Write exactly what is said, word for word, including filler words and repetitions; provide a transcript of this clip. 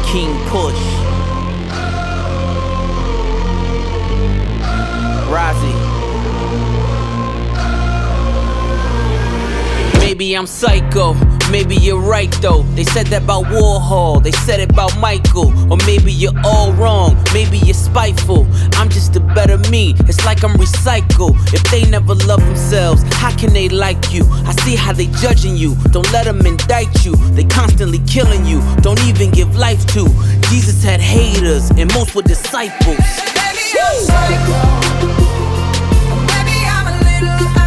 King Push. Rozzy. Maybe I'm psycho, maybe you're right though. They said that about Warhol, they said it about Michael. Or maybe you're all wrong, maybe you're spiteful. I'm just a better me, it's like I'm recycled. If they never love themselves, how can they like you? I see how they judging you, don't let them indict you. They constantly killing you, don't even give life to. Jesus had haters, and most were disciples. Maybe I'm psycho, maybe I'm a little